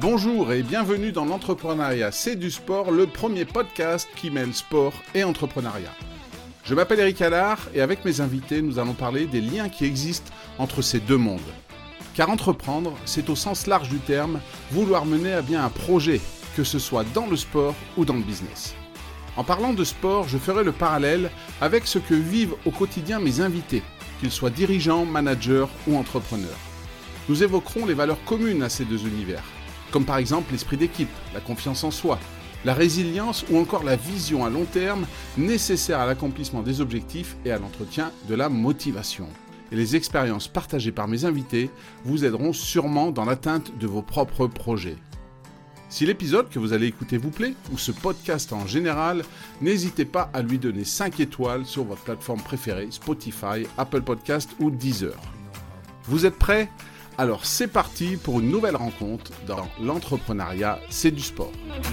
Bonjour et bienvenue dans l'entrepreneuriat, c'est du sport, le premier podcast qui mêle sport et entrepreneuriat. Je m'appelle Eric Allard et avec mes invités, nous allons parler des liens qui existent entre ces deux mondes. Car entreprendre, c'est au sens large du terme, vouloir mener à bien un projet, que ce soit dans le sport ou dans le business. En parlant de sport, je ferai le parallèle avec ce que vivent au quotidien mes invités, qu'ils soient dirigeants, managers ou entrepreneurs. Nous évoquerons les valeurs communes à ces deux univers, comme par exemple l'esprit d'équipe, la confiance en soi, la résilience ou encore la vision à long terme nécessaire à l'accomplissement des objectifs et à l'entretien de la motivation. Et les expériences partagées par mes invités vous aideront sûrement dans l'atteinte de vos propres projets. Si l'épisode que vous allez écouter vous plaît, ou ce podcast en général, n'hésitez pas à lui donner 5 étoiles sur votre plateforme préférée, Spotify, Apple Podcast ou Deezer. Vous êtes prêts ? Alors c'est parti pour une nouvelle rencontre dans l'entrepreneuriat, c'est du sport.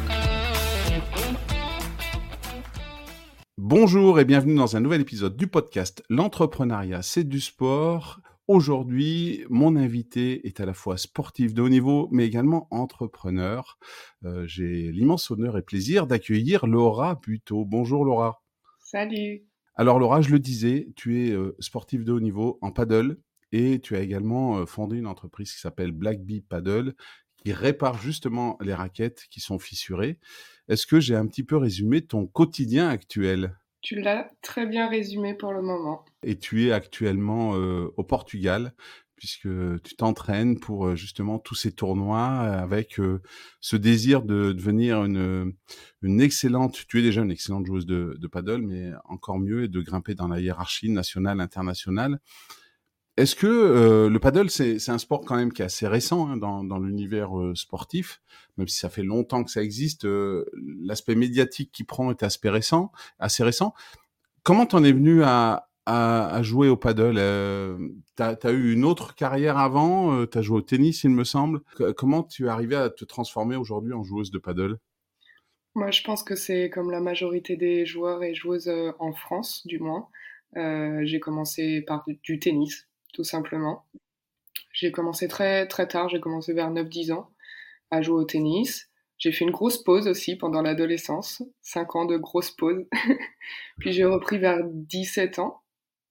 Bonjour et bienvenue dans un nouvel épisode du podcast L'entrepreneuriat, c'est du sport. Aujourd'hui, mon invité est à la fois sportif de haut niveau, mais également entrepreneur. J'ai l'immense honneur et plaisir d'accueillir Laura Buteau. Bonjour Laura. Salut. Alors Laura, je le disais, tu es sportif de haut niveau en paddle et tu as également fondé une entreprise qui s'appelle Black Bee Paddle, qui répare justement les raquettes qui sont fissurées. Est-ce que j'ai un petit peu résumé ton quotidien actuel ? Tu l'as très bien résumé pour le moment. Et tu es actuellement au Portugal, puisque tu t'entraînes pour justement tous ces tournois avec ce désir de devenir une excellente... Tu es déjà une excellente joueuse de paddle, mais encore mieux, de grimper dans la hiérarchie nationale, internationale. Est-ce que le paddle, c'est un sport quand même qui est assez récent dans l'univers sportif, même si ça fait longtemps que ça existe, l'aspect médiatique qui prend est assez récent. Comment t'en es venu à jouer au paddle ? T'as eu une autre carrière avant, t'as joué au tennis, il me semble. Comment tu es arrivé à te transformer aujourd'hui en joueuse de paddle ? Moi, je pense que c'est comme la majorité des joueurs et joueuses en France, du moins. J'ai commencé par du tennis, tout simplement. J'ai commencé très très tard, j'ai commencé vers 9-10 ans à jouer au tennis. J'ai fait une grosse pause aussi pendant l'adolescence, 5 ans de grosse pause. Puis j'ai repris vers 17 ans.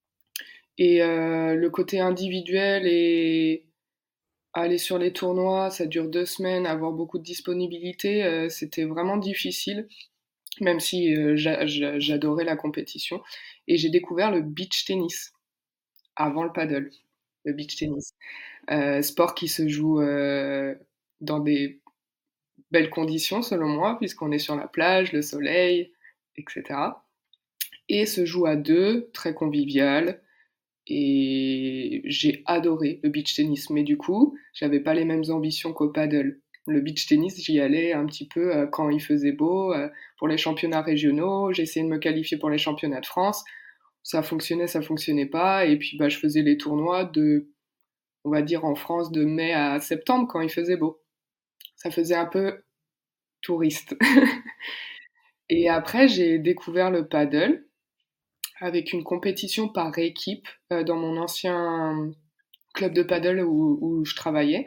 Et le côté individuel et aller sur les tournois, ça dure 2 semaines, avoir beaucoup de disponibilité, c'était vraiment difficile, même si j'adorais la compétition. Et j'ai découvert le beach tennis avant le paddle, le beach tennis. Sport qui se joue dans des belles conditions selon moi, puisqu'on est sur la plage, le soleil, etc. Et se joue à deux, très convivial. Et j'ai adoré le beach tennis. Mais du coup, j'avais pas les mêmes ambitions qu'au paddle. Le beach tennis, j'y allais un petit peu quand il faisait beau, pour les championnats régionaux. J'essayais de me qualifier pour les championnats de France. Ça fonctionnait pas. Et puis, bah, je faisais les tournois on va dire en France, de mai à septembre quand il faisait beau. Ça faisait un peu touriste. Et après, j'ai découvert le paddle avec une compétition par équipe dans mon ancien club de paddle où je travaillais.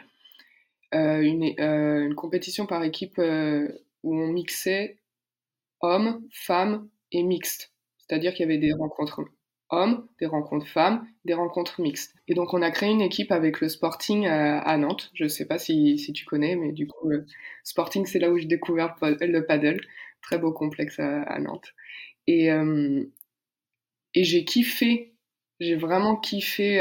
Une compétition par équipe où on mixait hommes, femmes et mixtes. C'est-à-dire qu'il y avait des rencontres hommes, des rencontres femmes, des rencontres mixtes. Et donc on a créé une équipe avec le Sporting à Nantes. Je ne sais pas si tu connais, mais du coup, Sporting, c'est là où j'ai découvert le paddle. Très beau complexe à Nantes. Et, euh, et j'ai vraiment kiffé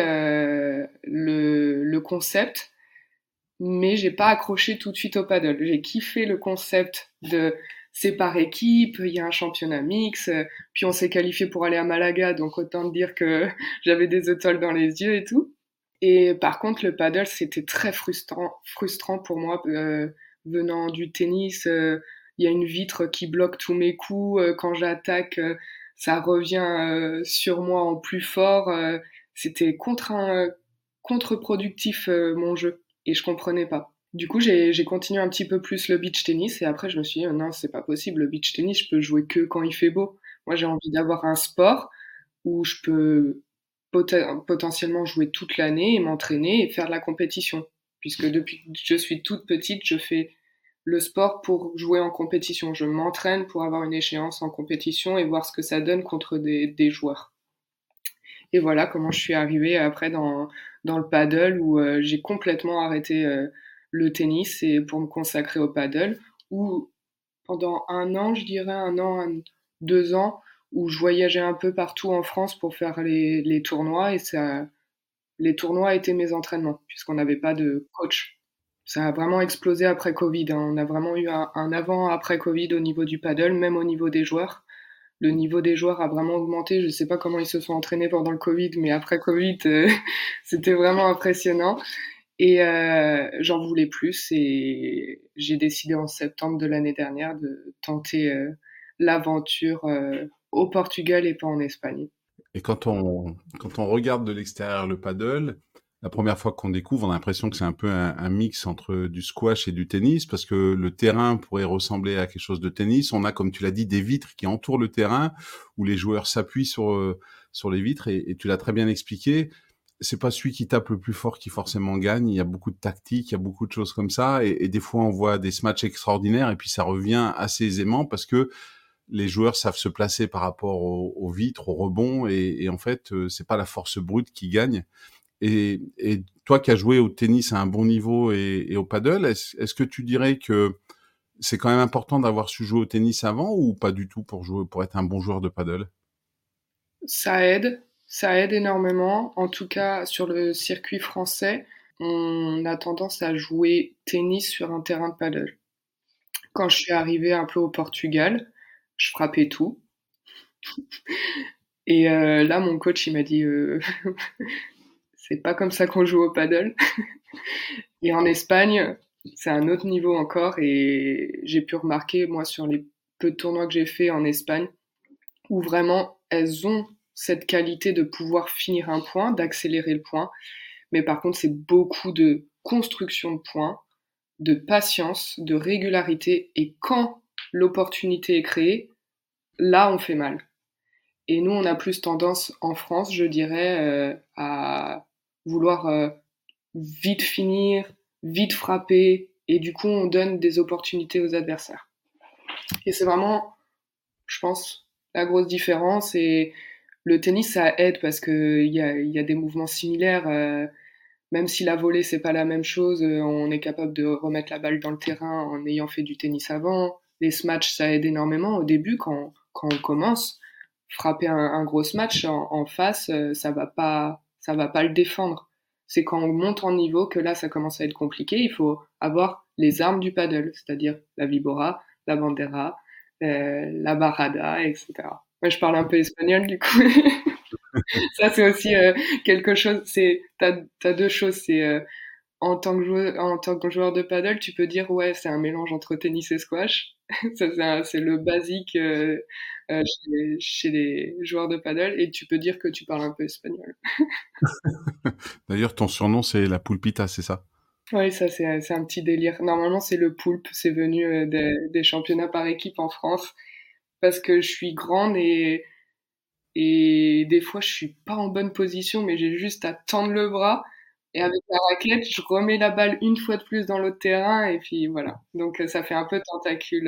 le concept, mais j'ai pas accroché tout de suite au paddle. J'ai kiffé le concept de c'est par équipe, il y a un championnat mix, puis on s'est qualifié pour aller à Malaga, donc autant dire que j'avais des étoiles dans les yeux et tout. Et par contre, le paddle, c'était très frustrant pour moi, venant du tennis. Il y a une vitre qui bloque tous mes coups. Quand j'attaque, ça revient sur moi en plus fort. C'était contre-productif mon jeu et je comprenais pas. Du coup, j'ai continué un petit peu plus le beach tennis et après je me suis dit non, c'est pas possible, le beach tennis, je peux jouer que quand il fait beau. Moi, j'ai envie d'avoir un sport où je peux potentiellement jouer toute l'année et m'entraîner et faire de la compétition. Puisque depuis que je suis toute petite, je fais le sport pour jouer en compétition. Je m'entraîne pour avoir une échéance en compétition et voir ce que ça donne contre des joueurs. Et voilà comment je suis arrivée après dans le paddle où j'ai complètement arrêté le tennis et pour me consacrer au paddle. Où pendant un an, je dirais 2 ans, où je voyageais un peu partout en France pour faire les tournois et les tournois étaient mes entraînements puisqu'on n'avait pas de coach. Ça a vraiment explosé après Covid, hein. On a vraiment eu un avant-après Covid au niveau du paddle, même au niveau des joueurs. Le niveau des joueurs a vraiment augmenté. Je sais pas comment ils se sont entraînés pendant le Covid, mais après Covid, c'était vraiment impressionnant. Et j'en voulais plus et j'ai décidé en septembre de l'année dernière de tenter l'aventure au Portugal et pas en Espagne. Et quand on regarde de l'extérieur le paddle, la première fois qu'on découvre, on a l'impression que c'est un peu un mix entre du squash et du tennis, parce que le terrain pourrait ressembler à quelque chose de tennis. On a, comme tu l'as dit, des vitres qui entourent le terrain, où les joueurs s'appuient sur les vitres, et tu l'as très bien expliqué. C'est pas celui qui tape le plus fort qui forcément gagne. Il y a beaucoup de tactiques, il y a beaucoup de choses comme ça, et des fois on voit des matchs extraordinaires, et puis ça revient assez aisément parce que les joueurs savent se placer par rapport aux vitres, aux rebonds, et en fait, c'est pas la force brute qui gagne. Et toi qui as joué au tennis à un bon niveau et au paddle, est-ce que tu dirais que c'est quand même important d'avoir su jouer au tennis avant ou pas du tout pour être un bon joueur de paddle? Ça aide énormément. En tout cas, sur le circuit français, on a tendance à jouer tennis sur un terrain de paddle. Quand je suis arrivée un peu au Portugal, je frappais tout. Et là, mon coach, il m'a dit c'est pas comme ça qu'on joue au paddle. Et en Espagne, c'est un autre niveau encore. Et j'ai pu remarquer, moi, sur les peu de tournois que j'ai fait en Espagne, où vraiment elles ont cette qualité de pouvoir finir un point, d'accélérer le point. Mais par contre, c'est beaucoup de construction de points, de patience, de régularité. Et quand l'opportunité est créée, là, on fait mal. Et nous, on a plus tendance en France, je dirais, à vouloir vite finir, vite frapper, et du coup, on donne des opportunités aux adversaires. Et c'est vraiment, je pense, la grosse différence. Et le tennis, ça aide parce que il y a des mouvements similaires. Même si la volée, c'est pas la même chose, on est capable de remettre la balle dans le terrain en ayant fait du tennis avant. Les smash, ça aide énormément au début quand on commence. Frapper un gros smash en face, ça va pas le défendre. C'est quand on monte en niveau que là, ça commence à être compliqué. Il faut avoir les armes du paddle, c'est-à-dire la vibora, la bandera, la barrada, etc. Moi, je parle un peu espagnol du coup. Ça, c'est aussi quelque chose. T'as deux choses. C'est en tant que joueur de paddle, tu peux dire ouais, c'est un mélange entre tennis et squash. Ça, c'est le basique chez les joueurs de paddle. Et tu peux dire que tu parles un peu espagnol. D'ailleurs, ton surnom, c'est la Pulpita, c'est ça? Oui, ça, c'est un petit délire. Normalement, c'est le poulpe. C'est venu des championnats par équipe en France parce que je suis grande et des fois, je suis pas en bonne position, mais j'ai juste à tendre le bras. Et avec la raquette, je remets la balle une fois de plus dans l'autre terrain, et puis voilà. Donc ça fait un peu tentacule.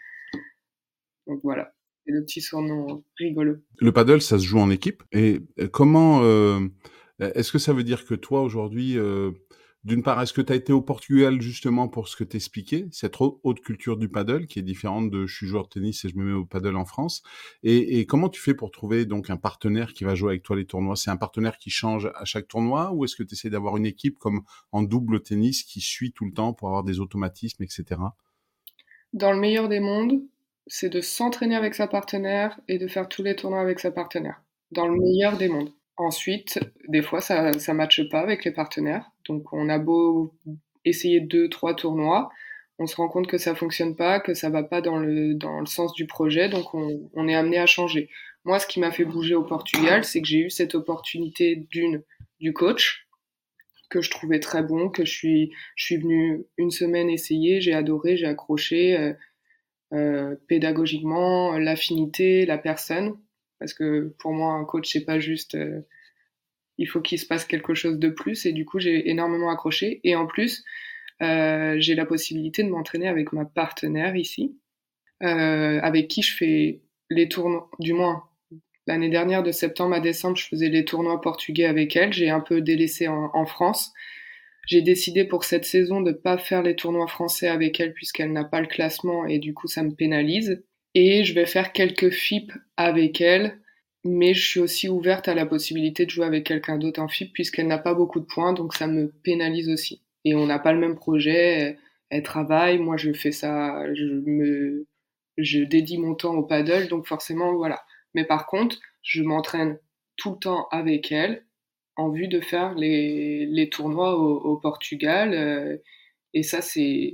Donc voilà, c'est le petit surnom rigolo. Le paddle, ça se joue en équipe. Et comment est-ce que ça veut dire que toi aujourd'hui, d'une part, est-ce que tu as été au Portugal justement pour ce que t'expliquais, cette haute culture du paddle qui est différente de je suis joueur de tennis et je me mets au paddle en France. Et comment tu fais pour trouver donc un partenaire qui va jouer avec toi les tournois? C'est un partenaire qui change à chaque tournoi ou est-ce que tu essaies d'avoir une équipe comme en double tennis qui suit tout le temps pour avoir des automatismes, etc. Dans le meilleur des mondes, c'est de s'entraîner avec sa partenaire et de faire tous les tournois avec sa partenaire. Dans le meilleur des mondes. Ensuite, des fois, ça matche pas avec les partenaires. Donc, on a beau essayer 2, 3 tournois, on se rend compte que ça fonctionne pas, que ça va pas dans le sens du projet, donc on est amené à changer. Moi, ce qui m'a fait bouger au Portugal, c'est que j'ai eu cette opportunité du coach, que je trouvais très bon, je suis venue une semaine essayer, j'ai adoré, j'ai accroché, pédagogiquement, l'affinité, la personne, parce que pour moi, un coach, c'est pas juste il faut qu'il se passe quelque chose de plus et du coup j'ai énormément accroché et en plus j'ai la possibilité de m'entraîner avec ma partenaire ici, avec qui je fais les tournois, du moins l'année dernière de septembre à décembre, je faisais les tournois portugais avec elle. J'ai un peu délaissé en France. J'ai décidé pour cette saison de pas faire les tournois français avec elle puisqu'elle n'a pas le classement et du coup ça me pénalise. Et je vais faire quelques FIP avec elle, mais je suis aussi ouverte à la possibilité de jouer avec quelqu'un d'autre en FIP puisqu'elle n'a pas beaucoup de points, donc ça me pénalise aussi. Et on n'a pas le même projet. Elle travaille, moi je fais ça, je dédie mon temps au paddle, donc forcément voilà. Mais par contre, je m'entraîne tout le temps avec elle en vue de faire les tournois au Portugal. Et ça,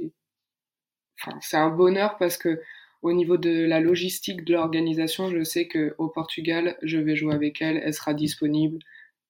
c'est un bonheur parce que au niveau de la logistique de l'organisation, je sais que au Portugal, je vais jouer avec elle, elle sera disponible.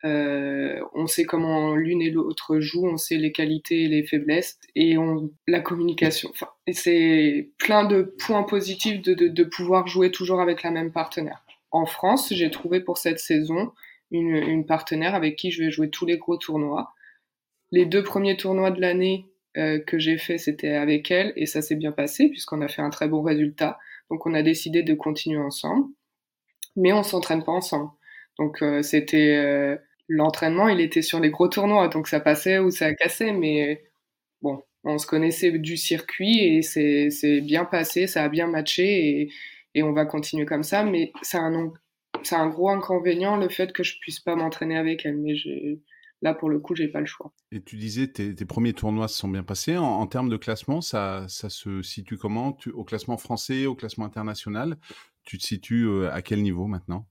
On sait comment l'une et l'autre jouent, on sait les qualités et les faiblesses, et la communication. Enfin, et c'est plein de points positifs de pouvoir jouer toujours avec la même partenaire. En France, j'ai trouvé pour cette saison une partenaire avec qui je vais jouer tous les gros tournois. Les 2 premiers tournois de l'année que j'ai fait, c'était avec elle, et ça s'est bien passé puisqu'on a fait un très bon résultat. Donc on a décidé de continuer ensemble, mais on s'entraîne pas ensemble. Donc l'entraînement, il était sur les gros tournois, donc ça passait ou ça cassait, mais bon, on se connaissait du circuit et c'est bien passé, ça a bien matché et on va continuer comme ça. Mais c'est un gros inconvénient le fait que je puisse pas m'entraîner avec elle. Mais là, pour le coup, j'ai pas le choix. Et tu disais tes premiers tournois se sont bien passés. En termes de classement, ça se situe comment? Au classement français, au classement international? Tu te situes à quel niveau maintenant?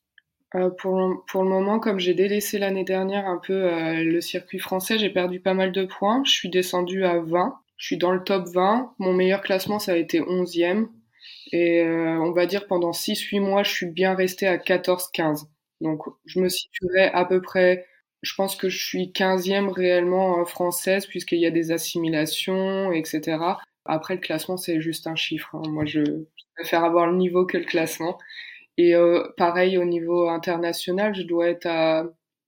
Pour le moment, comme j'ai délaissé l'année dernière un peu le circuit français, j'ai perdu pas mal de points. Je suis descendue à 20. Je suis dans le top 20. Mon meilleur classement, ça a été 11e. Et on va dire pendant 6-8 mois, je suis bien restée à 14-15. Donc je me situerai à peu près, je pense que je suis 15e réellement française puisqu'il y a des assimilations, etc. Après, le classement, c'est juste un chiffre, hein. Moi, je préfère avoir le niveau que le classement. Et pareil, au niveau international, je dois être à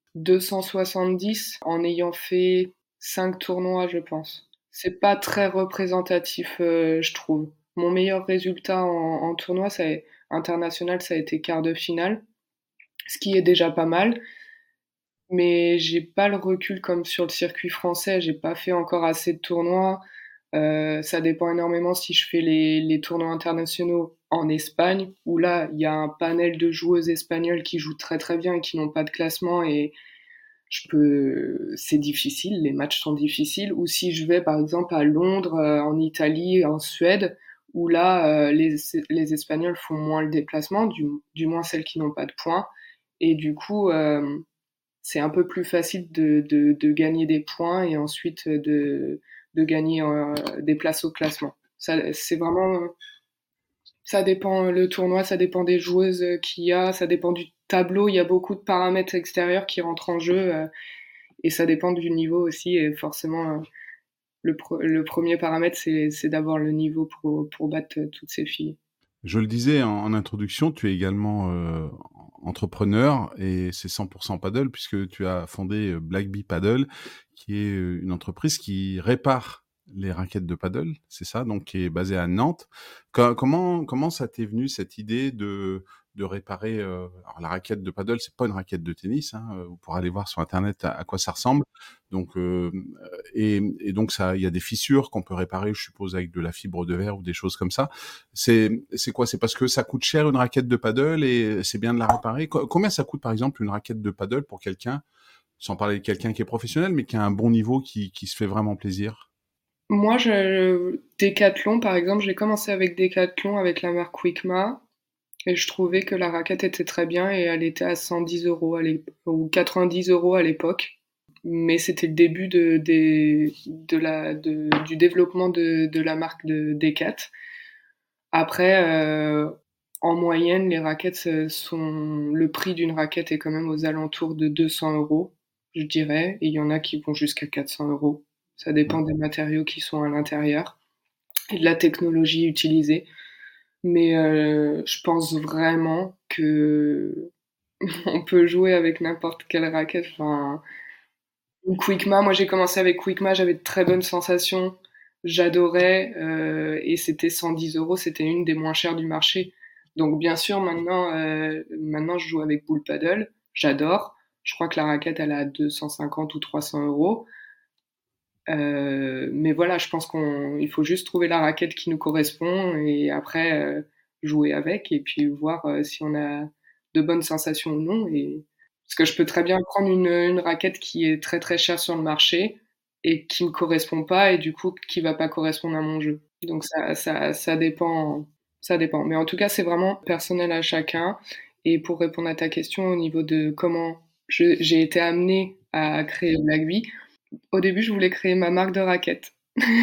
270 en ayant fait 5 tournois, je pense. C'est pas très représentatif, je trouve. Mon meilleur résultat en tournoi, international, ça a été quart de finale, ce qui est déjà pas mal. Mais j'ai pas le recul comme sur le circuit français. J'ai pas fait encore assez de tournois. Ça dépend énormément si je fais les tournois internationaux en Espagne, où là, il y a un panel de joueuses espagnoles qui jouent très très bien et qui n'ont pas de classement et c'est difficile, les matchs sont difficiles. Ou si je vais par exemple à Londres, en Italie, en Suède, où là, les Espagnols font moins le déplacement, du moins celles qui n'ont pas de points. Et du coup, c'est un peu plus facile de gagner des points et ensuite de gagner des places au classement. C'est vraiment, ça dépend le tournoi, ça dépend des joueuses qu'il y a, ça dépend du tableau. Il y a beaucoup de paramètres extérieurs qui rentrent en jeu et ça dépend du niveau aussi. Et forcément, le premier paramètre, c'est d'avoir le niveau pour battre toutes ces filles. Je le disais en introduction, tu es également entrepreneur et c'est 100% paddle puisque tu as fondé Black Bee Paddle, qui est une entreprise qui répare les raquettes de paddle, c'est ça, donc qui est basée à Nantes. Comment ça t'est venu cette idée de réparer alors la raquette de paddle, c'est pas une raquette de tennis, hein, vous pourrez aller voir sur internet à quoi ça ressemble. Donc et donc ça, il y a des fissures qu'on peut réparer, je suppose, avec de la fibre de verre ou des choses comme ça. C'est quoi? C'est parce que ça coûte cher une raquette de paddle et c'est bien de la réparer? Combien ça coûte par exemple une raquette de paddle pour quelqu'un, sans parler de quelqu'un qui est professionnel, mais qui a un bon niveau, qui se fait vraiment plaisir? Moi, Decathlon, par exemple, j'ai commencé avec Decathlon, avec la marque Quickma, et je trouvais que la raquette était très bien et elle était à 110 euros ou 90 euros à l'époque. Mais c'était le début du développement de la marque de Decat. Après, en moyenne, les raquettes le prix d'une raquette est quand même aux alentours de 200 euros, je dirais, et il y en a qui vont jusqu'à 400 euros. Ça dépend des matériaux qui sont à l'intérieur et de la technologie utilisée. Mais je pense vraiment que on peut jouer avec n'importe quelle raquette. Enfin, Ou Quickma, moi j'ai commencé avec Quickma, j'avais de très bonnes sensations, j'adorais, et c'était 110 €, c'était une des moins chères du marché. Donc bien sûr maintenant je joue avec Bull Paddle, j'adore. Je crois que la raquette elle est à 250 ou 300 €. Mais voilà, je pense qu'il faut juste trouver la raquette qui nous correspond et après jouer avec et puis voir si on a de bonnes sensations ou non. Parce que je peux très bien prendre une raquette qui est très très chère sur le marché et qui me correspond pas et du coup qui va pas correspondre à mon jeu. Donc ça dépend, ça dépend. Mais en tout cas, c'est vraiment personnel à chacun. Et pour répondre à ta question au niveau de comment j'ai été amenée à créer Blagby, au début, je voulais créer ma marque de raquettes.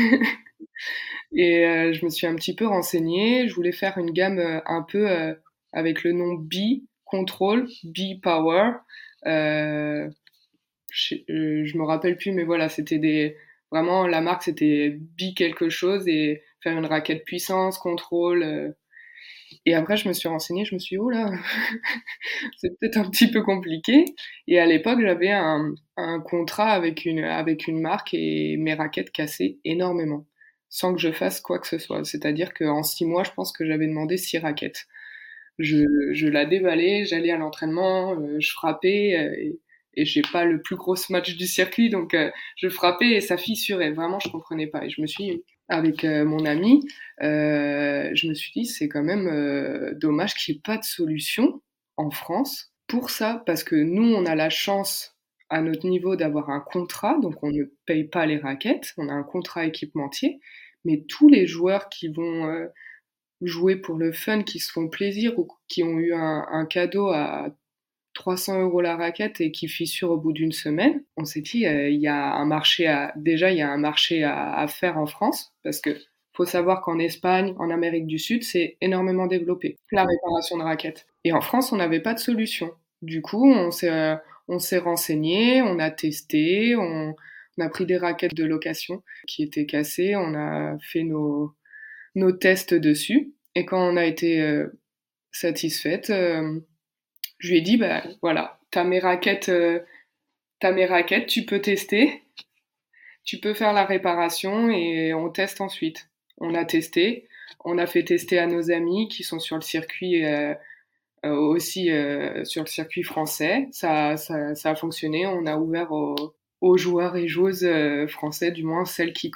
Et je me suis un petit peu renseignée. Je voulais faire une gamme un peu avec le nom B-Control, B-Power. Euh, je me rappelle plus, mais voilà, c'était vraiment la marque, c'était B quelque chose et faire une raquette puissance, contrôle. Et après, je me suis renseignée, je me suis dit, oh là, c'est peut-être un petit peu compliqué. Et à l'époque, j'avais un contrat avec une marque et mes raquettes cassaient énormément, sans que je fasse quoi que ce soit. C'est-à-dire qu'en 6 mois, je pense que j'avais demandé 6 raquettes. Je, je la déballais, j'allais à l'entraînement, je frappais, et j'ai pas le plus gros match du circuit, donc je frappais et ça fissurait. Vraiment, je comprenais pas. Et je me suis, avec mon ami, je me suis dit, c'est quand même dommage qu'il n'y ait pas de solution en France pour ça, parce que nous, on a la chance à notre niveau d'avoir un contrat, donc on ne paye pas les raquettes, on a un contrat équipementier, mais tous les joueurs qui vont jouer pour le fun, qui se font plaisir ou qui ont eu un cadeau à 300 € la raquette et qui fissure au bout d'une semaine, on s'est dit, il y a un marché déjà, il y a un marché à faire en France, parce que faut savoir qu'en Espagne, en Amérique du Sud, c'est énormément développé, la réparation de raquettes. Et en France, on n'avait pas de solution. Du coup, on s'est renseigné, on a testé, on a pris des raquettes de location qui étaient cassées, on a fait nos tests dessus. Et quand on a été satisfaite, je lui ai dit, bah voilà, t'as mes raquettes, tu peux tester, tu peux faire la réparation et on teste ensuite. On a testé, on a fait tester à nos amis qui sont sur le circuit aussi sur le circuit français. Ça a fonctionné. On a ouvert aux joueurs et joueuses français, du moins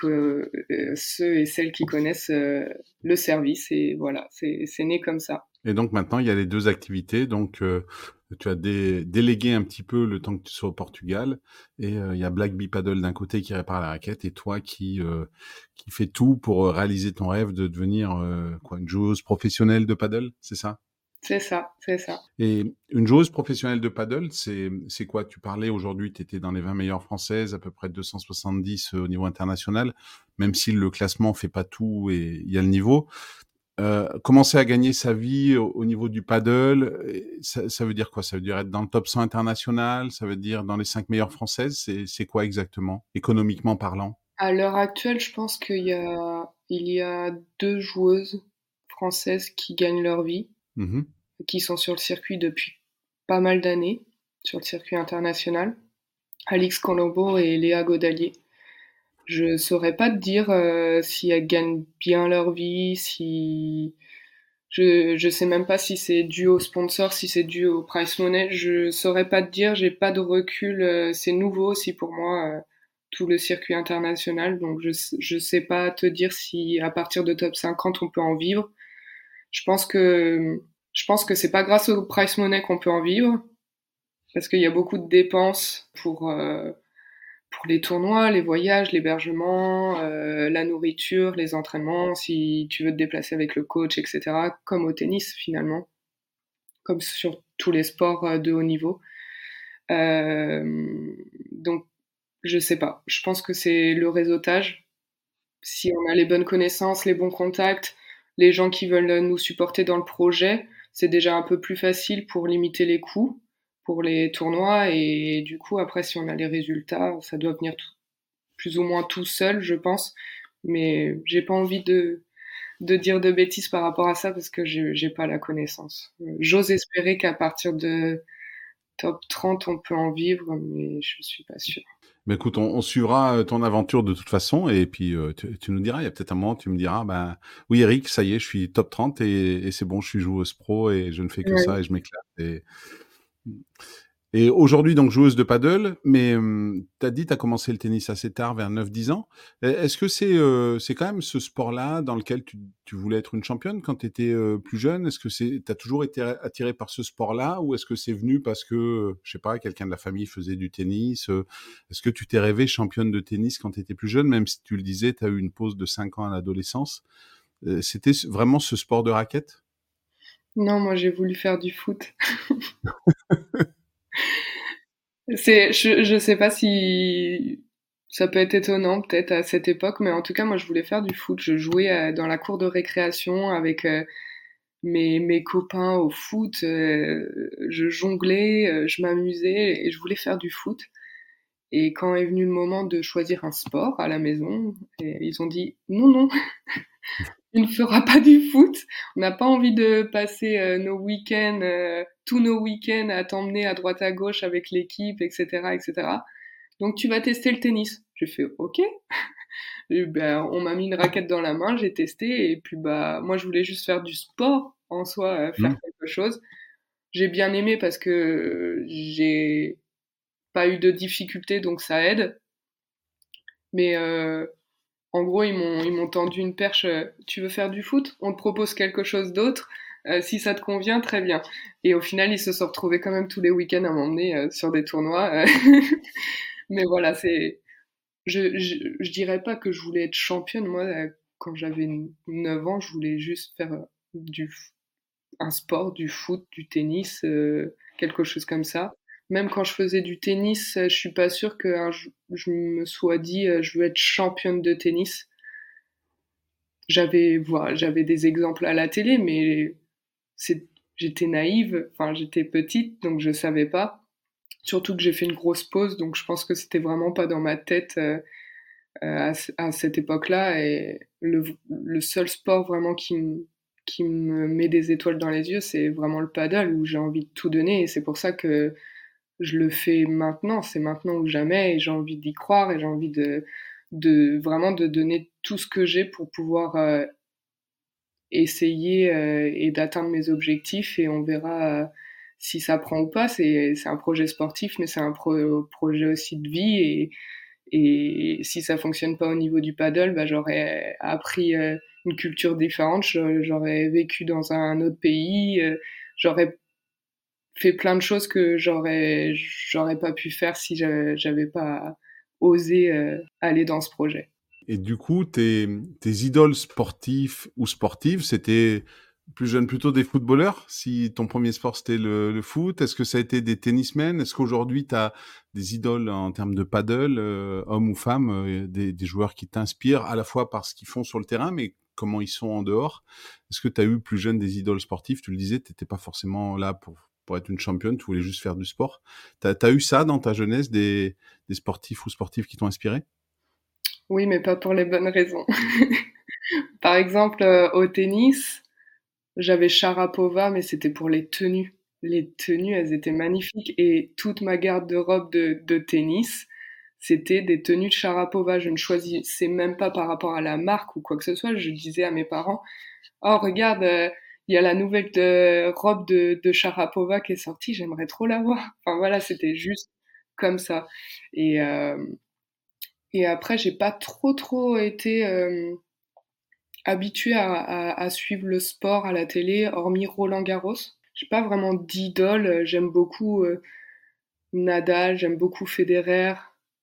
ceux et celles qui connaissent le service. Et voilà, c'est né comme ça. Et donc maintenant, il y a les deux activités. Donc, tu as délégué un petit peu le temps que tu sois au Portugal. Et il y a Black Bee Paddle d'un côté qui répare la raquette et toi qui fait tout pour réaliser ton rêve de devenir une joueuse professionnelle de paddle, c'est ça? C'est ça, c'est ça. Et une joueuse professionnelle de paddle, c'est quoi? Tu parlais aujourd'hui, tu étais dans les 20 meilleures françaises, à peu près 270 au niveau international, même si le classement fait pas tout et il y a le niveau. Commencer à gagner sa vie au niveau du paddle, ça veut dire quoi? Ça veut dire être dans le top 100 international? Ça veut dire dans les 5 meilleures françaises? C'est quoi exactement, économiquement parlant? À l'heure actuelle, je pense qu'il y a 2 joueuses françaises qui gagnent leur vie, Mmh. qui sont sur le circuit depuis pas mal d'années, sur le circuit international. Alix Colombo et Léa Godalier. Je saurais pas te dire si elles gagnent bien leur vie, si je sais même pas si c'est dû au sponsor, si c'est dû au prize money. Je saurais pas te dire, j'ai pas de recul. C'est nouveau aussi pour moi tout le circuit international, donc je sais pas te dire si à partir de top 50 on peut en vivre. Je pense que je pense que c'est pas grâce au price money qu'on peut en vivre, parce qu'il y a beaucoup de dépenses pour les tournois, les voyages, l'hébergement, la nourriture, les entraînements, si tu veux te déplacer avec le coach, etc. Comme au tennis finalement, comme sur tous les sports de haut niveau. Donc je sais pas. Je pense que c'est le réseautage. Si on a les bonnes connaissances, les bons contacts, les gens qui veulent nous supporter dans le projet, c'est déjà un peu plus facile pour limiter les coûts pour les tournois et du coup après si on a les résultats, ça doit venir plus ou moins tout seul, je pense. Mais j'ai pas envie de dire de bêtises par rapport à ça parce que j'ai pas la connaissance. J'ose espérer qu'à partir de top 30 on peut en vivre, mais je suis pas sûre. Mais écoute, on suivra ton aventure de toute façon, et puis tu nous diras, il y a peut-être un moment, tu me diras, ben oui Eric, ça y est, je suis top 30 et c'est bon, je suis joueuse pro et je ne fais que Ouais. ça et je m'éclate. Et aujourd'hui, donc joueuse de paddle, mais tu as dit tu as commencé le tennis assez tard, vers 9-10 ans. Est-ce que c'est quand même ce sport-là dans lequel tu voulais être une championne quand tu étais plus jeune? Est-ce que tu as toujours été attiré par ce sport-là ou est-ce que c'est venu parce que, je sais pas, quelqu'un de la famille faisait du tennis? Est-ce que tu t'es rêvée championne de tennis quand tu étais plus jeune, même si tu le disais, tu as eu une pause de 5 ans à l'adolescence? C'était vraiment ce sport de raquette? Non, moi j'ai voulu faire du foot. Je sais pas si ça peut être étonnant peut-être à cette époque, mais en tout cas moi je voulais faire du foot. Je jouais dans la cour de récréation avec mes copains au foot. Je jonglais, je m'amusais et je voulais faire du foot. Et quand est venu le moment de choisir un sport à la maison, et ils ont dit non, non, tu ne feras pas du foot. On n'a pas envie de passer nos week-ends, tous nos week-ends à t'emmener à droite à gauche avec l'équipe, etc., etc. Donc tu vas tester le tennis. J'ai fait OK. Et ben, on m'a mis une raquette dans la main, j'ai testé et puis bah moi je voulais juste faire du sport en soi, faire Hmm. quelque chose. J'ai bien aimé parce que j'ai pas eu de difficultés donc ça aide. Mais en gros, ils m'ont tendu une perche. Tu veux faire du foot? On te propose quelque chose d'autre. Si ça te convient, très bien. Et au final, ils se sont retrouvés quand même tous les week-ends à m'emmener sur des tournois. Mais voilà, je dirais pas que je voulais être championne. Moi, quand j'avais 9 ans, je voulais juste faire un sport, du foot, du tennis, quelque chose comme ça. Même quand je faisais du tennis, je suis pas sûre que je me sois dit je veux être championne de tennis. J'avais des exemples à la télé, mais c'est, j'étais naïve, enfin j'étais petite, donc je savais pas. Surtout que j'ai fait une grosse pause, donc je pense que c'était vraiment pas dans ma tête à cette époque-là. Et le seul sport vraiment qui me met des étoiles dans les yeux, c'est vraiment le paddle, où j'ai envie de tout donner. Et c'est pour ça que je le fais maintenant. C'est maintenant ou jamais, et j'ai envie d'y croire, et j'ai envie de vraiment de donner tout ce que j'ai pour pouvoir essayer et d'atteindre mes objectifs et on verra si ça prend ou pas. C'est un projet sportif, mais c'est un projet aussi de vie et si ça fonctionne pas au niveau du paddle, bah, j'aurais appris une culture différente, j'aurais vécu dans un autre pays, j'aurais fait plein de choses que j'aurais pas pu faire si j'avais pas osé aller dans ce projet. Et du coup, tes idoles sportifs ou sportives, c'était plus jeune plutôt des footballeurs? Si ton premier sport c'était le foot, est-ce que ça a été des tennismen? Est-ce qu'aujourd'hui tu as des idoles en termes de paddle, hommes ou femmes, des joueurs qui t'inspirent à la fois par ce qu'ils font sur le terrain, mais comment ils sont en dehors? Est-ce que tu as eu plus jeune des idoles sportives? Tu le disais, tu n'étais pas forcément là pour être une championne, tu voulais juste faire du sport. T'as eu ça dans ta jeunesse, des sportifs ou sportives qui t'ont inspiré? Oui, mais pas pour les bonnes raisons. Par exemple, au tennis, j'avais Sharapova, mais c'était pour les tenues. Les tenues, elles étaient magnifiques et toute ma garde-robe de tennis, c'était des tenues de Sharapova. Je ne choisissais même pas par rapport à la marque ou quoi que ce soit. Je disais à mes parents, oh regarde, il y a la nouvelle robe de Sharapova qui est sortie, j'aimerais trop la voir. Enfin voilà, c'était juste comme ça. Et, euh, et après, j'ai pas trop été habituée à suivre le sport à la télé, hormis Roland Garros. J'ai pas vraiment d'idole. J'aime beaucoup Nadal, j'aime beaucoup Federer.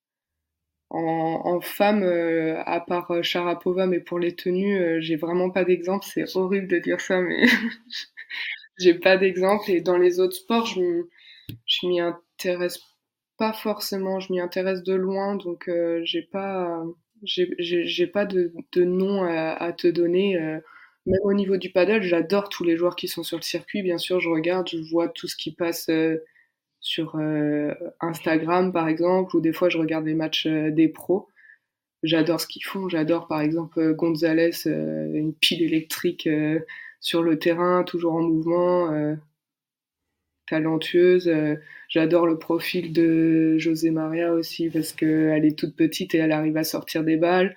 En femme, à part Sharapova, mais pour les tenues, j'ai vraiment pas d'exemple. C'est horrible de dire ça, mais j'ai pas d'exemple. Et dans les autres sports, je m'y intéresse pas forcément. Je m'y intéresse de loin, donc j'ai pas de nom à te donner. Même au niveau du paddle, j'adore tous les joueurs qui sont sur le circuit. Bien sûr, je regarde, je vois tout ce qui passe sur Instagram, par exemple, ou des fois je regarde les matchs des pros. J'adore ce qu'ils font. J'adore, par exemple, Gonzalez, une pile électrique sur le terrain, toujours en mouvement. talentueuse. J'adore le profil de José Maria aussi parce qu'elle est toute petite et elle arrive à sortir des balles.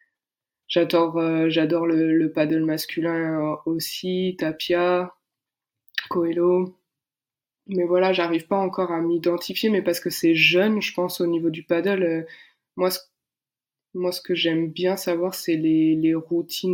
J'adore le paddle masculin aussi, Tapia, Coelho. Mais voilà, j'arrive pas encore à m'identifier, mais parce que c'est jeune, je pense, au niveau du paddle. Moi, ce, moi, ce que j'aime bien savoir, c'est les routines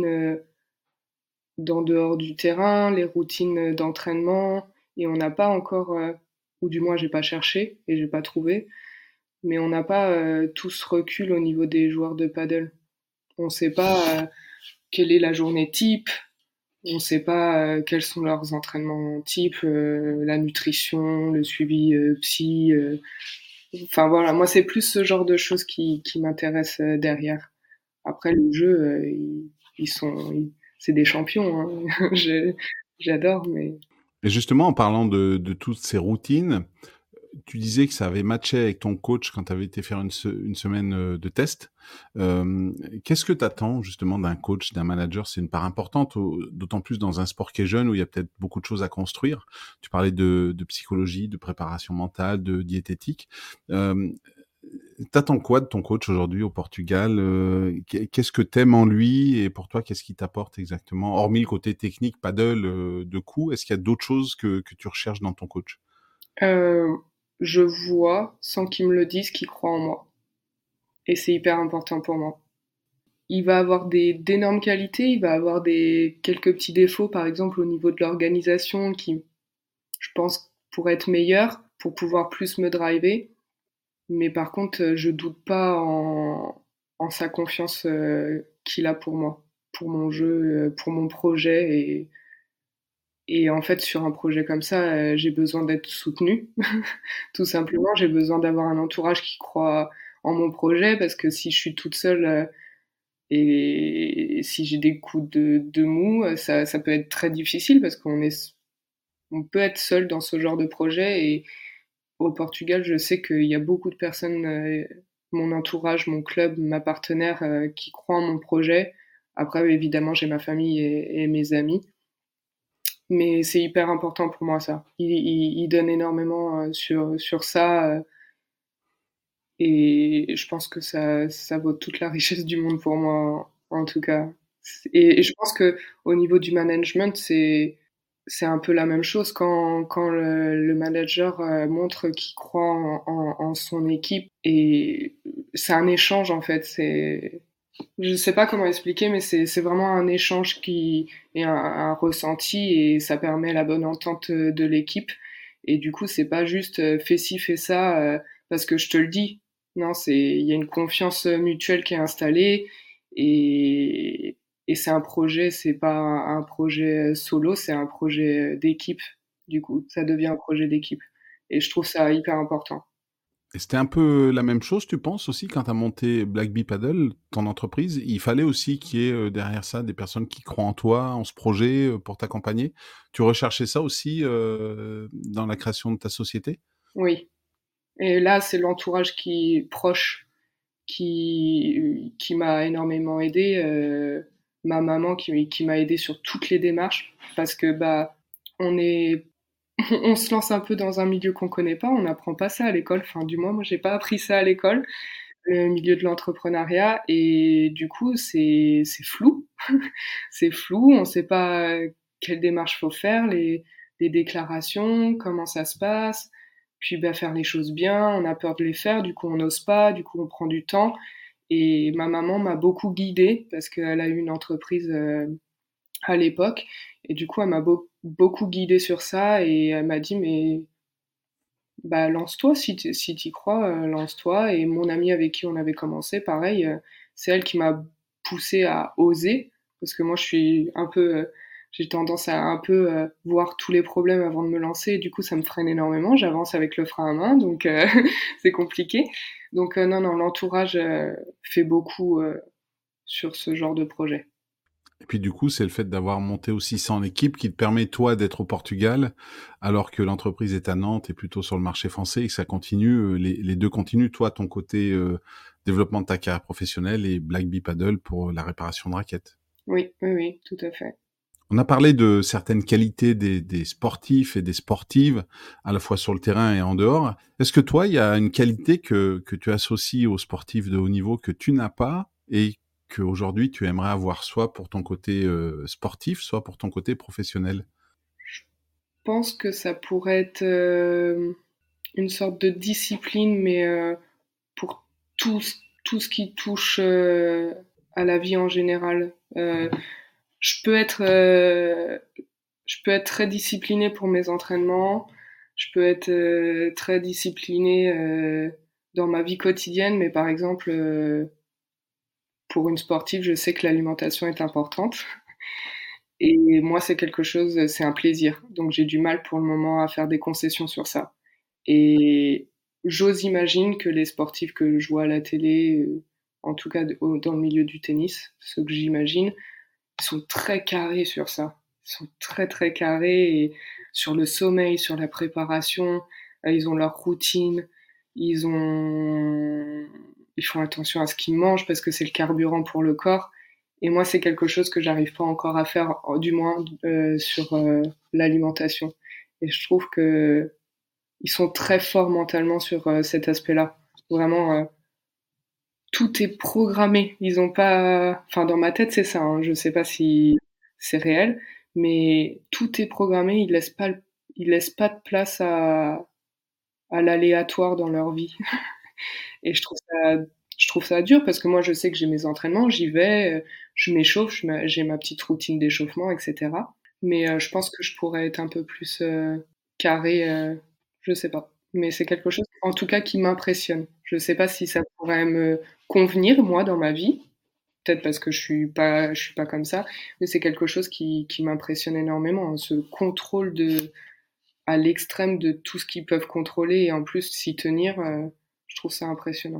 d'en dehors du terrain, les routines d'entraînement. Et on n'a pas encore, ou du moins, j'ai pas cherché et j'ai pas trouvé, mais on n'a pas tout ce recul au niveau des joueurs de paddle. On sait pas quelle est la journée type, on sait pas quels sont leurs entraînements type, la nutrition, le suivi psy. Enfin voilà, moi c'est plus ce genre de choses qui m'intéressent derrière. Après le jeu, c'est des champions. Hein. J'adore, mais Et justement, en parlant de toutes ces routines, tu disais que ça avait matché avec ton coach quand tu avais été faire une semaine de test. Qu'est-ce que tu attends justement d'un coach, d'un manager? C'est une part importante, d'autant plus dans un sport qui est jeune où il y a peut-être beaucoup de choses à construire. Tu parlais de psychologie, de préparation mentale, de diététique. Euh, T'attends quoi de ton coach aujourd'hui au Portugal? Qu'est-ce que t'aimes en lui et pour toi, qu'est-ce qu'il t'apporte exactement? Hormis le côté technique, paddle, de coup, est-ce qu'il y a d'autres choses que tu recherches dans ton coach? euh, je vois, sans qu'ils me le disent, qu'ils croient en moi. Et c'est hyper important pour moi. Il va avoir d'énormes qualités, il va avoir quelques petits défauts, par exemple au niveau de l'organisation, qui, je pense, pourrait être meilleur pour pouvoir plus me driver. Mais par contre, je doute pas en sa confiance qu'il a pour moi, pour mon jeu, pour mon projet. Et en fait, sur un projet comme ça, j'ai besoin d'être soutenue. Tout simplement, j'ai besoin d'avoir un entourage qui croit en mon projet parce que si je suis toute seule et si j'ai des coups de mou, ça peut être très difficile parce on peut être seul dans ce genre de projet. Et au Portugal, je sais qu'il y a beaucoup de personnes, mon entourage, mon club, ma partenaire, qui croient en mon projet. Après, évidemment, j'ai ma famille et mes amis. Mais c'est hyper important pour moi, ça. Il donne énormément sur ça. Et je pense que ça vaut toute la richesse du monde pour moi, en tout cas. Et je pense que au niveau du management, c'est un peu la même chose quand le manager montre qu'il croit en son équipe. Et c'est un échange, en fait. Je sais pas comment expliquer, mais c'est vraiment un échange qui est un ressenti et ça permet la bonne entente de l'équipe. Et du coup, c'est pas juste fais ci, fais ça parce que je te le dis. Non, il y a une confiance mutuelle qui est installée et c'est un projet, c'est pas un projet solo, c'est un projet d'équipe. Du coup, ça devient un projet d'équipe. Et je trouve ça hyper important. Et c'était un peu la même chose, tu penses aussi, quand tu as monté Black Bee Paddle, ton entreprise? Il fallait aussi qu'il y ait derrière ça des personnes qui croient en toi, en ce projet, pour t'accompagner. Tu recherchais ça aussi dans la création de ta société? Oui. Et là, c'est l'entourage qui est proche qui m'a énormément aidé. Ma maman qui m'a aidé sur toutes les démarches parce que bah on est on se lance un peu dans un milieu qu'on connaît pas, on n'apprend pas ça à l'école. Enfin, du moins, moi, j'ai pas appris ça à l'école, le milieu de l'entrepreneuriat, et du coup, c'est flou. C'est flou, on sait pas quelle démarche faut faire, les déclarations, comment ça se passe, puis bah, faire les choses bien, on a peur de les faire, du coup on n'ose pas, du coup on prend du temps. Et ma maman m'a beaucoup guidée parce qu'elle a eu une entreprise à l'époque, et du coup elle m'a beaucoup guidée sur ça et elle m'a dit mais bah lance-toi si t'y crois, lance-toi. Et mon amie avec qui on avait commencé, pareil, c'est elle qui m'a poussée à oser parce que moi je suis un peu, j'ai tendance à un peu voir tous les problèmes avant de me lancer. Et du coup ça me freine énormément. J'avance avec le frein à main, donc c'est compliqué. Donc non non, l'entourage fait beaucoup sur ce genre de projet. Et puis du coup, c'est le fait d'avoir monté aussi ça en équipe qui te permet, toi, d'être au Portugal, alors que l'entreprise est à Nantes et plutôt sur le marché français et que ça continue, les deux continuent, toi, ton côté développement de ta carrière professionnelle et Black Bee Paddle pour la réparation de raquettes. Oui oui oui, tout à fait. On a parlé de certaines qualités des sportifs et des sportives, à la fois sur le terrain et en dehors. Est-ce que toi, il y a une qualité que tu associes aux sportifs de haut niveau que tu n'as pas et qu'aujourd'hui tu aimerais avoir soit pour ton côté sportif, soit pour ton côté professionnel? Je pense que ça pourrait être une sorte de discipline, mais pour tout ce qui touche à la vie en général. Je peux être, je peux être très disciplinée pour mes entraînements. Je peux être très disciplinée dans ma vie quotidienne, mais par exemple, pour une sportive, je sais que l'alimentation est importante. Et moi, c'est quelque chose, c'est un plaisir. Donc j'ai du mal pour le moment à faire des concessions sur ça. Et j'ose imaginer que les sportifs que je vois à la télé, en tout cas dans le milieu du tennis, ceux que j'imagine, sont très carrés sur ça. Ils sont très très carrés et sur le sommeil, sur la préparation, ils ont leur routine, ils font attention à ce qu'ils mangent parce que c'est le carburant pour le corps. Et moi, c'est quelque chose que j'arrive pas encore à faire, du moins sur l'alimentation. Et je trouve que ils sont très forts mentalement sur cet aspect-là. Vraiment, tout est programmé. Ils ont pas, enfin dans ma tête c'est ça. Hein. Je sais pas si c'est réel, mais tout est programmé. Ils laissent pas de place à l'aléatoire dans leur vie. Et je trouve ça dur parce que moi je sais que j'ai mes entraînements, j'y vais, je m'échauffe, j'ai ma petite routine d'échauffement, etc. Mais je pense que je pourrais être un peu plus carrée, je sais pas. Mais c'est quelque chose, en tout cas, qui m'impressionne. Je sais pas si ça pourrait me convenir, moi, dans ma vie. Peut-être parce que je suis pas comme ça, mais c'est quelque chose qui m'impressionne énormément, hein, ce contrôle à l'extrême de tout ce qu'ils peuvent contrôler et en plus s'y tenir, je trouve ça impressionnant.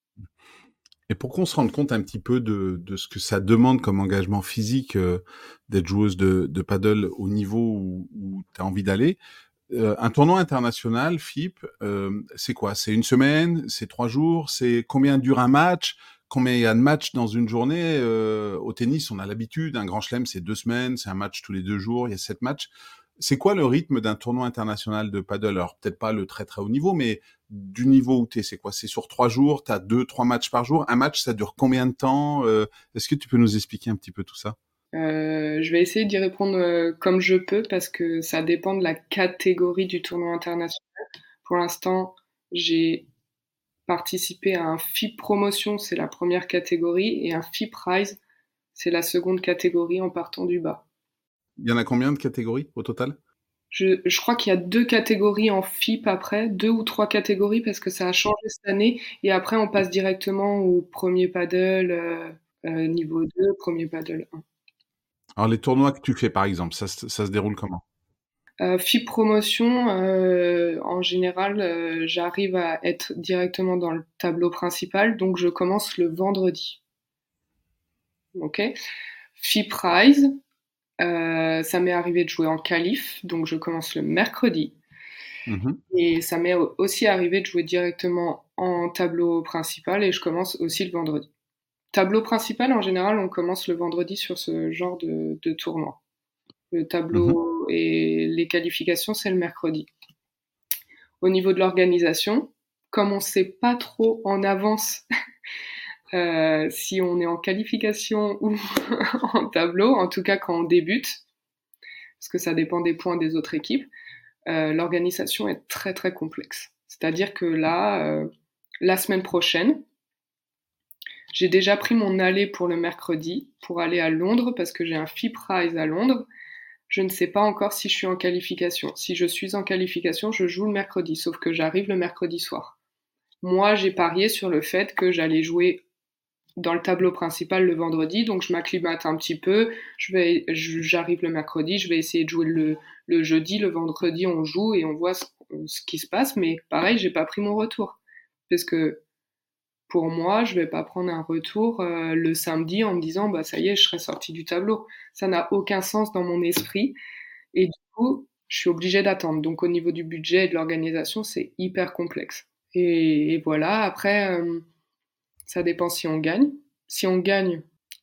Et pour qu'on se rende compte un petit peu de ce que ça demande comme engagement physique d'être joueuse de paddle au niveau où tu as envie d'aller, un tournoi international, FIP, c'est quoi? C'est une semaine? C'est 3 jours? C'est combien dure un match? Combien il y a de matchs dans une journée? Au tennis, on a l'habitude. Un grand chelem, c'est 2 semaines. C'est un match tous les 2 jours. Il y a 7 matchs. C'est quoi le rythme d'un tournoi international de paddle? Alors, peut-être pas le très très haut niveau, mais du niveau où t'es, c'est quoi? C'est sur 3 jours? T'as 2, 3 matchs par jour? Un match, ça dure combien de temps? Est-ce que tu peux nous expliquer un petit peu tout ça? Je vais essayer d'y répondre comme je peux parce que ça dépend de la catégorie du tournoi international. Pour l'instant, j'ai participé à un FIP Promotion, c'est la première catégorie, et un FIP Rise, c'est la seconde catégorie en partant du bas. Il y en a combien de catégories au total? Je crois qu'il y a deux catégories en FIP après, deux ou trois catégories parce que ça a changé cette année, et après on passe directement au premier paddle niveau 2, premier paddle 1. Alors, les tournois que tu fais, par exemple, ça se déroule comment? FIP Promotion, en général, j'arrive à être directement dans le tableau principal, donc je commence le vendredi. Ok. FIP Rise, ça m'est arrivé de jouer en qualif, donc je commence le mercredi. Mhm. Et ça m'est aussi arrivé de jouer directement en tableau principal et je commence aussi le vendredi. Tableau principal, en général, on commence le vendredi sur ce genre de tournoi. Le Mhm. tableau et les qualifications, c'est le mercredi. Au niveau de l'organisation, comme on ne sait pas trop en avance si on est en qualification ou en tableau, en tout cas quand on débute, parce que ça dépend des points des autres équipes, l'organisation est très très complexe. C'est-à-dire que là, la semaine prochaine, j'ai déjà pris mon aller pour le mercredi pour aller à Londres parce que j'ai un FIP Rise à Londres. Je ne sais pas encore si je suis en qualification. Si je suis en qualification, je joue le mercredi, sauf que j'arrive le mercredi soir. Moi, j'ai parié sur le fait que j'allais jouer dans le tableau principal le vendredi, donc je m'acclimate un petit peu. J'arrive le mercredi, je vais essayer de jouer le jeudi, le vendredi on joue et on voit ce qui se passe. Mais pareil, j'ai pas pris mon retour parce que pour moi, je vais pas prendre un retour le samedi en me disant bah ça y est, je serai sortie du tableau. Ça n'a aucun sens dans mon esprit et du coup, je suis obligée d'attendre. Donc au niveau du budget et de l'organisation, c'est hyper complexe. Et voilà. Après, ça dépend si on gagne. Si on gagne,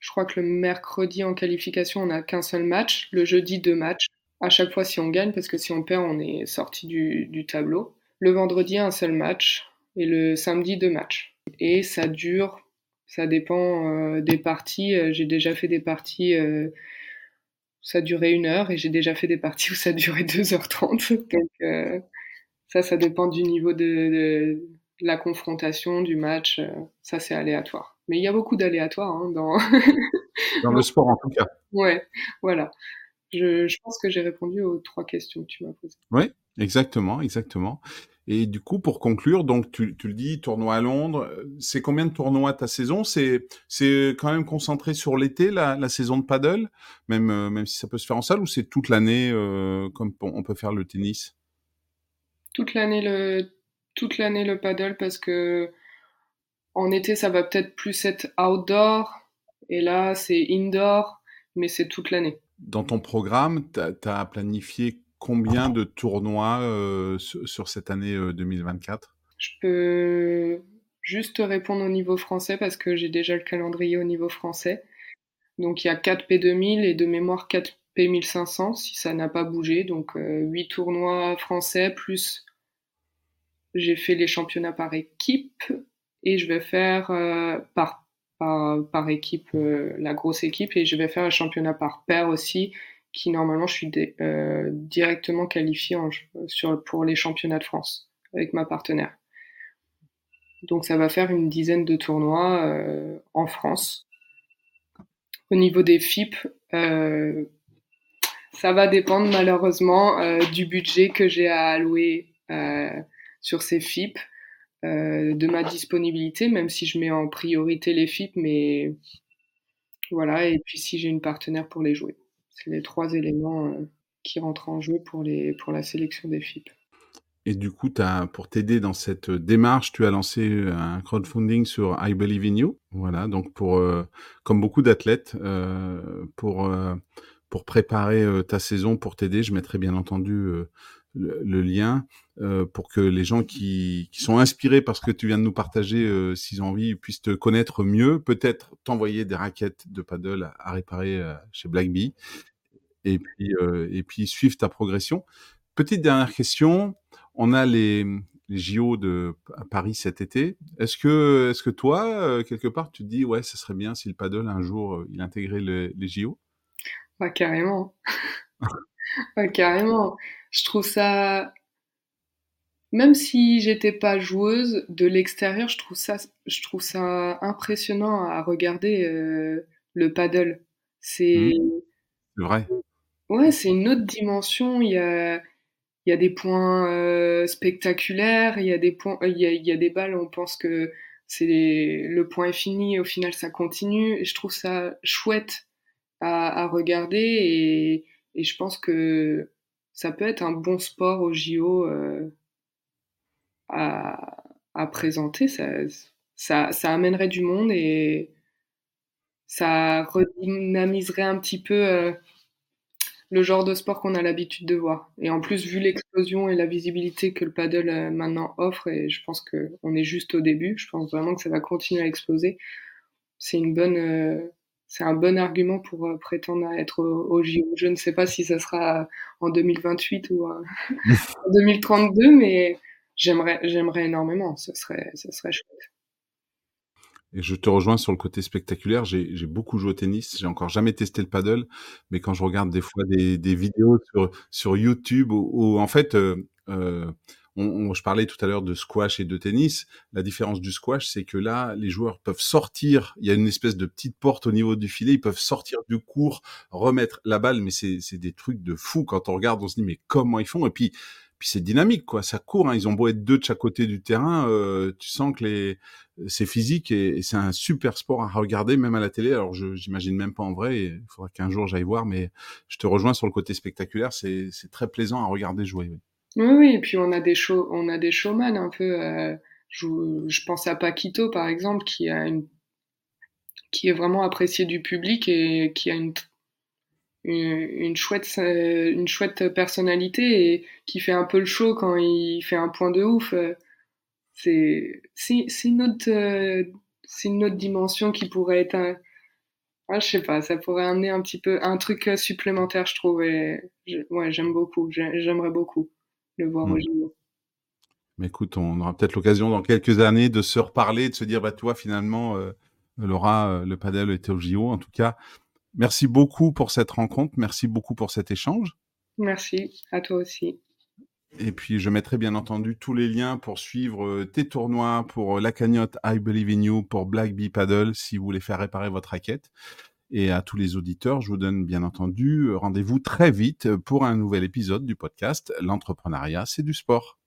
Je crois que le mercredi en qualification, on n'a qu'un seul match. Le jeudi, 2 matchs. À chaque fois si on gagne, parce que si on perd, on est sorti du tableau. Le vendredi, un seul match. Et le samedi, 2 matchs. Et ça dépend des parties. J'ai déjà fait des parties, ça durait 1 heure, et j'ai déjà fait des parties où ça durait 2h30. Donc ça dépend du niveau de la confrontation, du match. Ça, c'est aléatoire. Mais il y a beaucoup d'aléatoires dans. Dans le sport, en tout cas. Ouais, voilà. Je pense que j'ai répondu aux 3 questions que tu m'as posées. Oui, exactement, exactement. Et du coup, pour conclure, donc tu le dis, tournoi à Londres, c'est combien de tournois ta saison? C'est quand même concentré sur l'été, la saison de paddle, même si ça peut se faire en salle, ou c'est toute l'année comme on peut faire le tennis? Toute l'année le paddle, parce que en été, ça va peut-être plus être outdoor, et là, c'est indoor, mais c'est toute l'année. Dans ton programme, t'as planifié combien de tournois sur cette année 2024? Je peux juste te répondre au niveau français parce que j'ai déjà le calendrier au niveau français. Donc il y a 4 P2000 et de mémoire 4 P1500 si ça n'a pas bougé. Donc 8 tournois français, plus j'ai fait les championnats par équipe, et je vais faire par équipe, la grosse équipe, et je vais faire un championnat par paire aussi, qui normalement je suis directement qualifiée pour les championnats de France avec ma partenaire. Donc ça va faire une dizaine de tournois en France. Au niveau des FIP, ça va dépendre malheureusement du budget que j'ai à allouer sur ces FIP, de ma disponibilité, même si je mets en priorité les FIP, mais voilà, et puis si j'ai une partenaire pour les jouer. C'est les 3 éléments qui rentrent en jeu pour la sélection des FIP. Et du coup, pour t'aider dans cette démarche, tu as lancé un crowdfunding sur I Believe in You. Voilà, donc comme beaucoup d'athlètes, pour préparer ta saison, pour t'aider, je mettrai bien entendu le lien pour que les gens qui sont inspirés par ce que tu viens de nous partager, s'ils ont envie, puissent te connaître mieux, peut-être t'envoyer des raquettes de paddle à réparer chez Blackbee, et puis suivre ta progression. Petite dernière question, on a les JO à Paris cet été. Est-ce que toi, quelque part, tu te dis, ouais, ça serait bien si le paddle un jour il intégrait les JO? Pas carrément, pas carrément. Je trouve ça, même si j'étais pas joueuse, de l'extérieur, je trouve ça impressionnant à regarder, le paddle. Hmm, C'est, c'est vrai. ouais, c'est une autre dimension. Il y a des points spectaculaires, il y a des points, il y a des balles, on pense que le point est fini, et au final ça continue. Et je trouve ça chouette à regarder, et je pense que ça peut être un bon sport au JO à, à présenter. Ça amènerait du monde, et ça redynamiserait un petit peu le genre de sport qu'on a l'habitude de voir. Et en plus, vu l'explosion et la visibilité que le paddle maintenant offre, et je pense qu'on est juste au début, je pense vraiment que ça va continuer à exploser. C'est c'est un bon argument pour prétendre à être au JO. Je ne sais pas si ça sera en 2028 ou en 2032, mais j'aimerais énormément. Ça serait chouette. Et je te rejoins sur le côté spectaculaire. J'ai beaucoup joué au tennis. J'ai encore jamais testé le paddle, mais quand je regarde des fois des vidéos sur YouTube où en fait, je parlais tout à l'heure de squash et de tennis. La différence du squash, c'est que là, les joueurs peuvent sortir. Il y a une espèce de petite porte au niveau du filet. Ils peuvent sortir du court, remettre la balle, mais c'est des trucs de fou. Quand on regarde, on se dit mais comment ils font? Et puis c'est dynamique, quoi. Ça court, hein. Ils ont beau être deux de chaque côté du terrain, tu sens que c'est physique, et c'est un super sport à regarder, même à la télé. Alors, j'imagine même pas en vrai. Et il faudra qu'un jour j'aille voir, mais je te rejoins sur le côté spectaculaire. C'est très plaisant à regarder jouer. Oui. Oui, oui, et puis on a des showman un peu. Je pense à Paquito par exemple, qui est vraiment apprécié du public, et qui a une chouette personnalité, et qui fait un peu le show quand il fait un point de ouf. C'est une autre dimension qui pourrait être Ah, je sais pas, ça pourrait amener un petit peu un truc supplémentaire, je trouve. Ouais, j'aime beaucoup. J'aimerais beaucoup le voir au Hmm. JO. Mais écoute, on aura peut-être l'occasion dans quelques années de se reparler, de se dire, bah toi, finalement, Laura, le padel était au JO. En tout cas, merci beaucoup pour cette rencontre, merci beaucoup pour cet échange. Merci, à toi aussi. Et puis, je mettrai bien entendu tous les liens pour suivre tes tournois, pour la cagnotte I Believe in You, pour Black Bee Paddle, si vous voulez faire réparer votre raquette. Et à tous les auditeurs, je vous donne bien entendu rendez-vous très vite pour un nouvel épisode du podcast L'entrepreneuriat, c'est du sport.